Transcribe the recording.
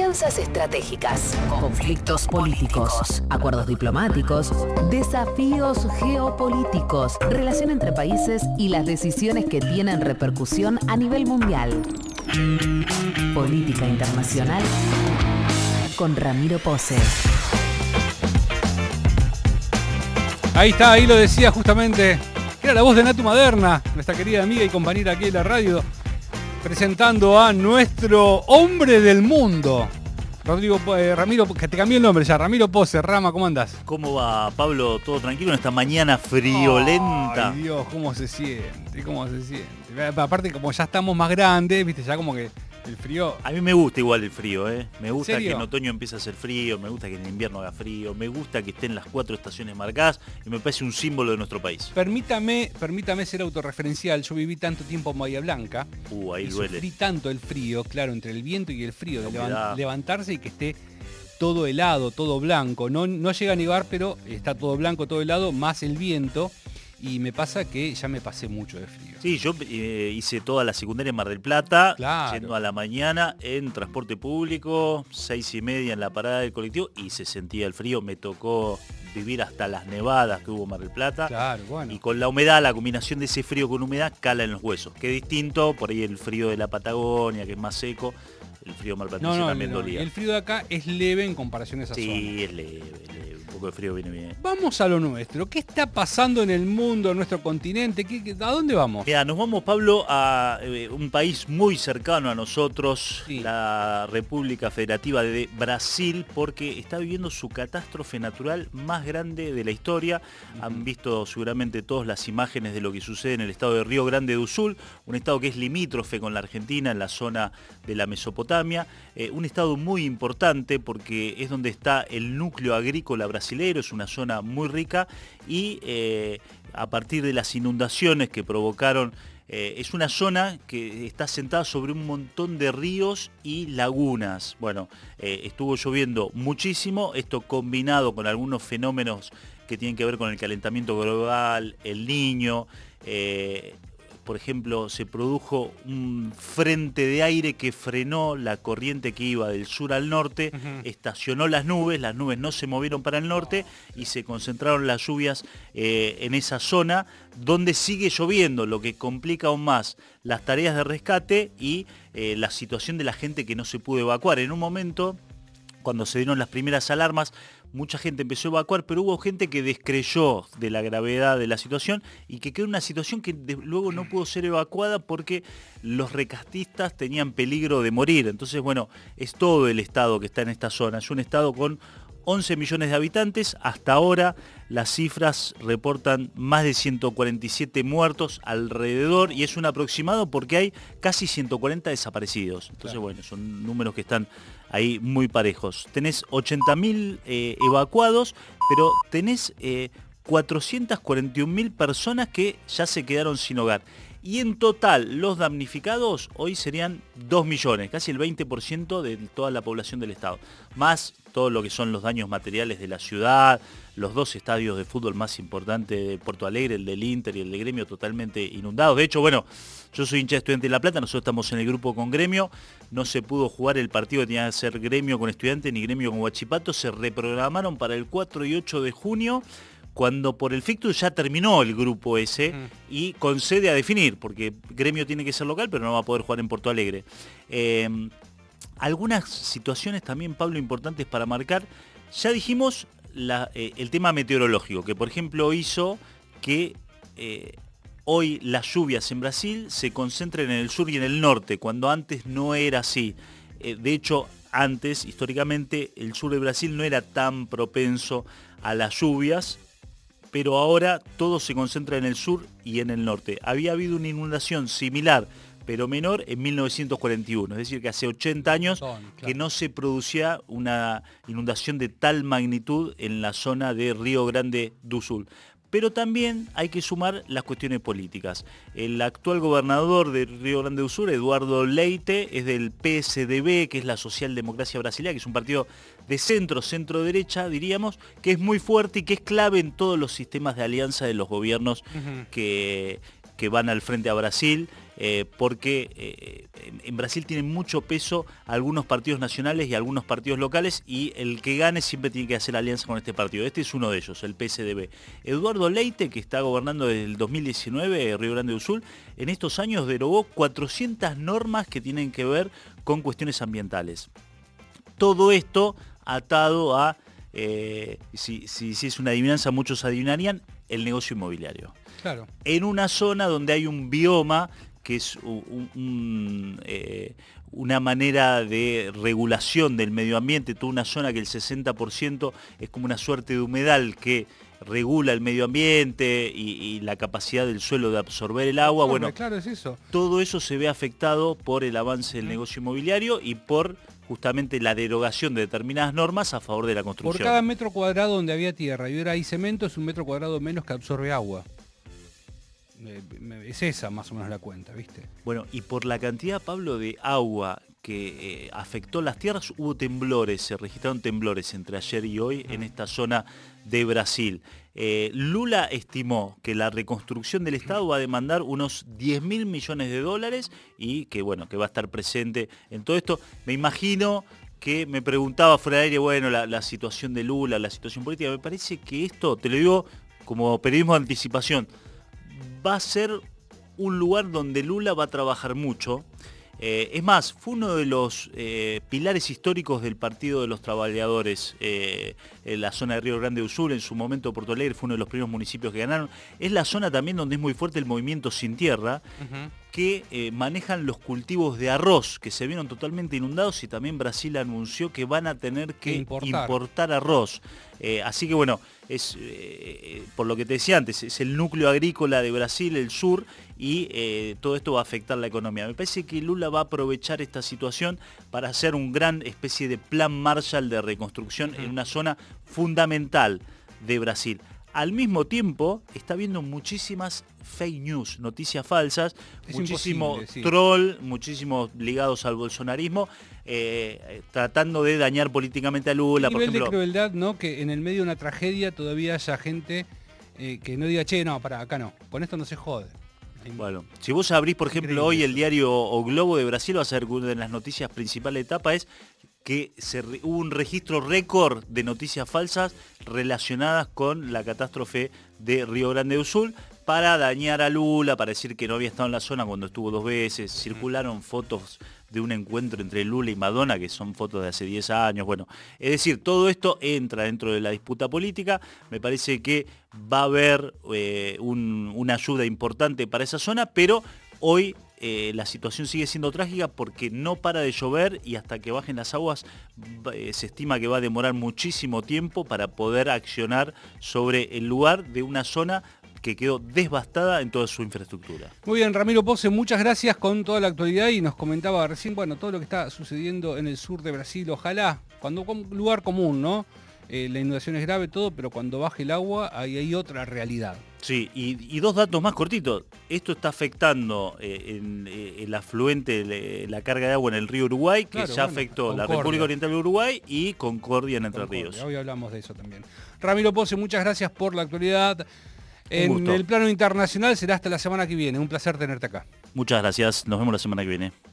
alianzas estratégicas, conflictos políticos, acuerdos diplomáticos, desafíos geopolíticos, relación entre países y las decisiones que tienen repercusión a nivel mundial. Política internacional con Ramiro Pose. Ahí está, ahí lo decía justamente. Era la voz de Natu Maderna, nuestra querida amiga y compañera aquí en la radio, presentando a nuestro hombre del mundo. Ramiro, que te cambié el nombre ya, Ramiro Pose. Rama, ¿cómo andás? ¿Cómo va, Pablo? ¿Todo tranquilo en esta mañana friolenta? Ay, Dios, cómo se siente. Aparte, como ya estamos más grandes, viste, ya como que el frío... A mí me gusta igual el frío, ¿eh? Me gusta ¿En serio? que en otoño empiece a hacer frío, me gusta que en invierno haga frío, me gusta que estén las 4 estaciones marcadas y me parece un símbolo de nuestro país. Permítame ser autorreferencial. Yo viví tanto tiempo en Bahía Blanca. Ahí y duele. Sufrí tanto el frío, claro, entre el viento y el frío, de humedad. levantarse y que esté todo helado, todo blanco. No llega a nevar, pero está todo blanco, todo helado, más el viento. Y me pasa que ya me pasé mucho de frío. Sí, yo hice toda la secundaria en Mar del Plata, Claro. yendo a la mañana en transporte público, 6:30 en la parada del colectivo y se sentía el frío. Me tocó vivir hasta las nevadas que hubo en Mar del Plata. Claro, bueno. Y con la humedad, la combinación de ese frío con humedad cala en los huesos. Qué distinto, por ahí el frío de la Patagonia, que es más seco, el frío marplatense también dolía. El frío de acá es leve en comparación a esa zona. Sí, es leve, un poco de frío viene bien. Vamos a lo nuestro. ¿Qué está pasando en el mundo, en nuestro continente? ¿A dónde vamos? Mira, nos vamos, Pablo, a un país muy cercano a nosotros, Sí. La República Federativa de Brasil, porque está viviendo su catástrofe natural más grande de la historia. Han visto seguramente todas las imágenes de lo que sucede en el estado de Río Grande do Sul, un estado que es limítrofe con la Argentina en la zona de la Mesopotamia, un estado muy importante porque es donde está el núcleo agrícola brasilero, es una zona muy rica y a partir de las inundaciones que provocaron, es una zona que está sentada sobre un montón de ríos y lagunas. Bueno, estuvo lloviendo muchísimo, esto combinado con algunos fenómenos que tienen que ver con el calentamiento global, el Niño. Por ejemplo, se produjo un frente de aire que frenó la corriente que iba del sur al norte, estacionó las nubes no se movieron para el norte y se concentraron las lluvias en esa zona donde sigue lloviendo, lo que complica aún más las tareas de rescate y la situación de la gente que no se pudo evacuar. En un momento, cuando se dieron las primeras alarmas, mucha gente empezó a evacuar, pero hubo gente que descreyó de la gravedad de la situación y que quedó en una situación que luego no pudo ser evacuada porque los rescatistas tenían peligro de morir. Entonces, bueno, es todo el estado que está en esta zona. Es un estado con 11 millones de habitantes. Hasta ahora las cifras reportan más de 147 muertos alrededor y es un aproximado porque hay casi 140 desaparecidos. Entonces, bueno, son números que están ahí muy parejos. Tenés 80.000 evacuados, pero tenés 441.000 personas que ya se quedaron sin hogar. Y en total, los damnificados hoy serían 2 millones, casi el 20% de toda la población del estado. Más todo lo que son los daños materiales de la ciudad, los 2 estadios de fútbol más importantes de Porto Alegre, el del Inter y el de Gremio, totalmente inundados. De hecho, bueno, yo soy hincha de Estudiantes de La Plata, nosotros estamos en el grupo con Gremio, no se pudo jugar el partido que tenía que ser Gremio con Estudiantes ni Gremio con Huachipato, se reprogramaron para el 4 y 8 de junio, cuando por el fictus ya terminó el grupo ese y concede a definir, porque Gremio tiene que ser local, pero no va a poder jugar en Porto Alegre. Algunas situaciones también, Pablo, importantes para marcar. Ya dijimos el tema meteorológico, que por ejemplo hizo que hoy las lluvias en Brasil se concentren en el sur y en el norte, cuando antes no era así. De hecho, antes, históricamente, el sur de Brasil no era tan propenso a las lluvias, pero ahora todo se concentra en el sur y en el norte. Había habido una inundación similar, pero menor, en 1941. Es decir, que hace 80 años que no se producía una inundación de tal magnitud en la zona de Río Grande do Sul. Pero también hay que sumar las cuestiones políticas. El actual gobernador de Río Grande do Sul, Eduardo Leite, es del PSDB, que es la Socialdemocracia Brasileña, que es un partido de centro-derecha, diríamos, que es muy fuerte y que es clave en todos los sistemas de alianza de los gobiernos que van al frente a Brasil. porque en Brasil tienen mucho peso algunos partidos nacionales y algunos partidos locales, y el que gane siempre tiene que hacer alianza con este partido. Este es uno de ellos, el PSDB. Eduardo Leite, que está gobernando desde el 2019 Río Grande do Sul, en estos años derogó 400 normas que tienen que ver con cuestiones ambientales. Todo esto atado a, si es una adivinanza, muchos adivinarían, el negocio inmobiliario. Claro. En una zona donde hay un bioma que es una manera de regulación del medio ambiente, toda una zona que el 60% es como una suerte de humedal que regula el medio ambiente y la capacidad del suelo de absorber el agua. Bueno, claro, es eso. Todo eso se ve afectado por el avance del negocio inmobiliario y por justamente la derogación de determinadas normas a favor de la construcción. Por cada metro cuadrado donde había tierra y ahora hay cemento, es un metro cuadrado menos que absorbe agua. Es esa más o menos la cuenta, ¿viste? Bueno, y por la cantidad, Pablo, de agua que afectó las tierras, hubo temblores, se registraron temblores entre ayer y hoy en esta zona de Brasil. Lula estimó que la reconstrucción del Estado va a demandar unos 10.000 millones de dólares y que, bueno, que va a estar presente en todo esto. Me imagino que me preguntaba fuera de aire, bueno, la situación de Lula, la situación política. Me parece que esto, te lo digo como periodismo de anticipación, va a ser un lugar donde Lula va a trabajar mucho. Es más, fue uno de los pilares históricos del Partido de los Trabajadores en la zona de Río Grande do Sul. En su momento Porto Alegre fue uno de los primeros municipios que ganaron. Es la zona también donde es muy fuerte el movimiento Sin Tierra, que manejan los cultivos de arroz, que se vieron totalmente inundados, y también Brasil anunció que van a tener que importar arroz. Así que bueno, es por lo que te decía antes, es el núcleo agrícola de Brasil, el sur, y todo esto va a afectar la economía. Me parece que Lula va a aprovechar esta situación para hacer un gran especie de plan Marshall de reconstrucción en una zona fundamental de Brasil. Al mismo tiempo, está habiendo muchísimas fake news, noticias falsas, muchísimo troll, muchísimos ligados al bolsonarismo, tratando de dañar políticamente a Lula, por ejemplo. De crueldad, ¿no? Que en el medio de una tragedia todavía haya gente que no diga, che, no, pará, acá no, con esto no se jode. Bueno, si vos abrís, por ejemplo, hoy el diario O Globo de Brasil, vas a ver que una de las noticias principales de etapa es que hubo un registro récord de noticias falsas relacionadas con la catástrofe de Río Grande do Sul para dañar a Lula, para decir que no había estado en la zona cuando estuvo 2 veces. Circularon fotos de un encuentro entre Lula y Madonna, que son fotos de hace 10 años. Bueno, es decir, todo esto entra dentro de la disputa política. Me parece que va a haber una ayuda importante para esa zona, pero hoy la situación sigue siendo trágica porque no para de llover y hasta que bajen las aguas se estima que va a demorar muchísimo tiempo para poder accionar sobre el lugar de una zona que quedó devastada en toda su infraestructura. Muy bien, Ramiro Pose, muchas gracias con toda la actualidad, y nos comentaba recién, bueno, todo lo que está sucediendo en el sur de Brasil. Ojalá, cuando un lugar común, ¿no? La inundación es grave, todo, pero cuando baje el agua ahí hay otra realidad. Sí, y 2 datos más cortitos. Esto está afectando el afluente, la carga de agua en el río Uruguay, que ya afectó la República Oriental de Uruguay y Concordia en Entre Ríos. Hoy hablamos de eso también. Ramiro Pose, muchas gracias por la actualidad. En el plano internacional será hasta la semana que viene. Un placer tenerte acá. Muchas gracias. Nos vemos la semana que viene.